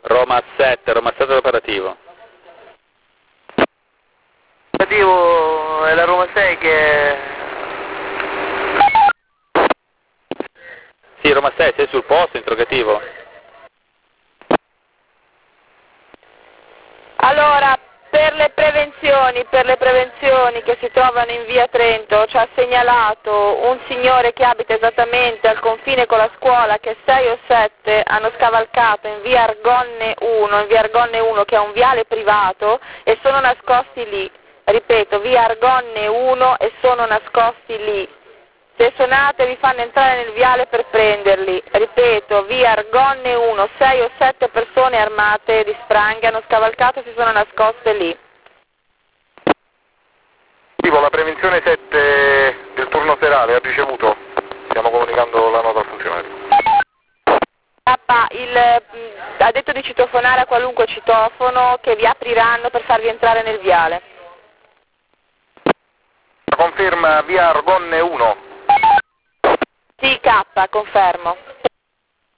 Roma 7 operativo. Operativo è la Roma 6 che... Sì, Roma 6, sei sul posto, interrogativo. Allora, per le prevenzioni che si trovano in via Trento, ci ha segnalato un signore che abita esattamente al confine con la scuola che 6 o 7 hanno scavalcato in via Argonne 1, che è un viale privato, e sono nascosti lì. Ripeto, via Argonne 1 e sono nascosti lì. Se suonate vi fanno entrare nel viale per prenderli. Ripeto, via Argonne 1, 6 o 7 persone armate di spranghe hanno scavalcato e si sono nascoste lì. Tipo la prevenzione 7 del turno serale ha ricevuto, stiamo comunicando la nota al funzionario. Ha detto di citofonare a qualunque citofono che vi apriranno per farvi entrare nel viale. Conferma via Argonne 1. Sì, K, confermo.